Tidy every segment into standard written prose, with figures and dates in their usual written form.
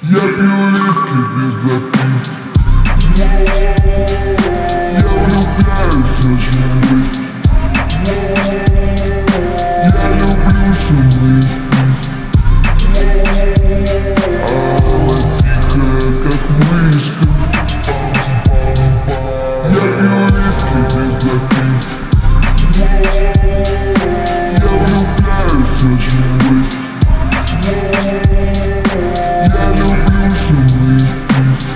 Я пью виски без запивки. Я влюбляюсь очень быстро. Я люблю шумные песни. Она тихая, как мышка. Я пью виски без запивки. Я влюбляюсь очень быстро. Я люблю шумные песни.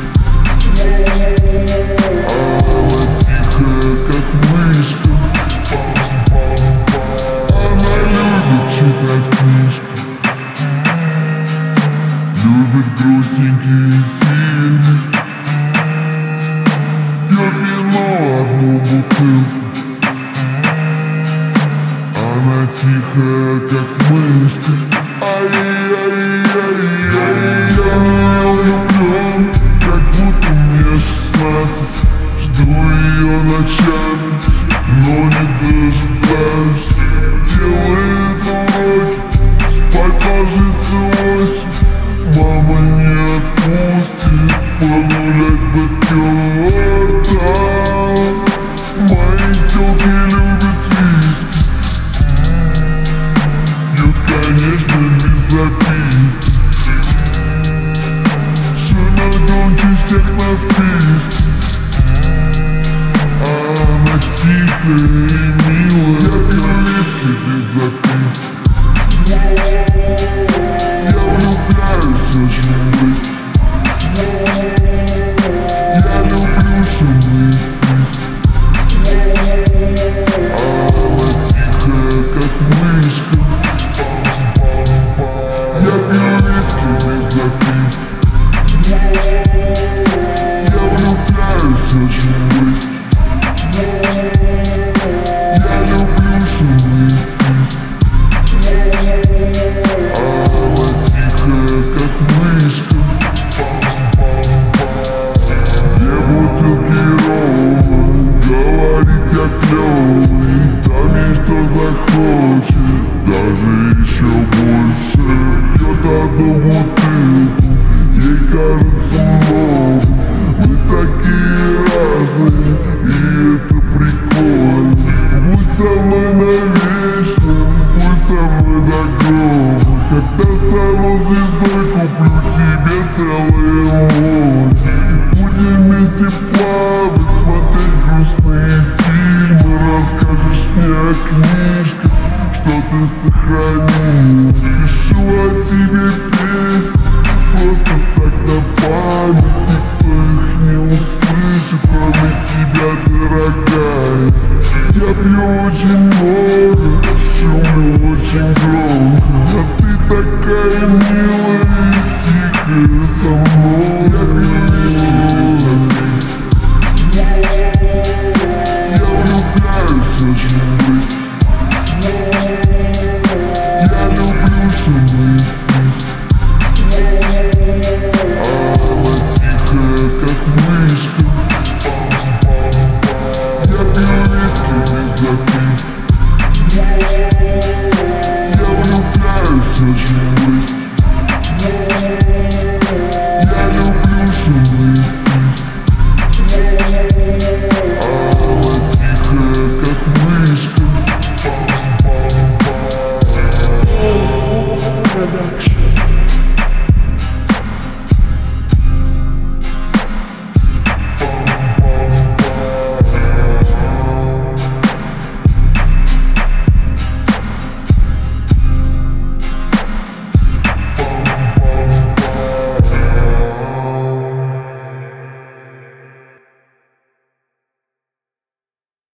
Она тихая, как мышка. Она любит читать книжки, любит грустненькие фильмы, пьет вино одну бутылку. Она тихая, как мышка. Я влюблен, как будто мне 16. Жду ее ночами, но не дожидаюсь. Делает уроки, спать ложится 8. Мама не отпустит погулять в бэк-квартал. Мои тёлки любят виски, пьют, конечно, без запивки. Шиногонки всех на вписке. Она тихая и милая. Я пью виски без запивки. Я влюбляюсь очень быстро. Я люблю шумные песни. Она тихая, как мышка. Я пью виски без запивки. Я влюбляюсь очень быстро. Я люблю шумные песни. Она тихая, как мышка. Две бутылки рома, говорит, я клёвый. Там ей что захочет, даже еще больше. Пьет одну бутылку, ей кажется много. Мы такие разные, и это прикольно. Будь со мной навечно, будь со мной до гроба. Когда стану звездой, куплю тебе целое море. Будем вместе плавать, смотреть грустные фильмы. Расскажешь мне о книжках, что ты сохранил. Пишу о тебе песни, просто так на память. Никто их не услышит, кроме тебя, дорогая. Я пью очень много, шумлю очень громко. А ты такая милая и тихая со мной.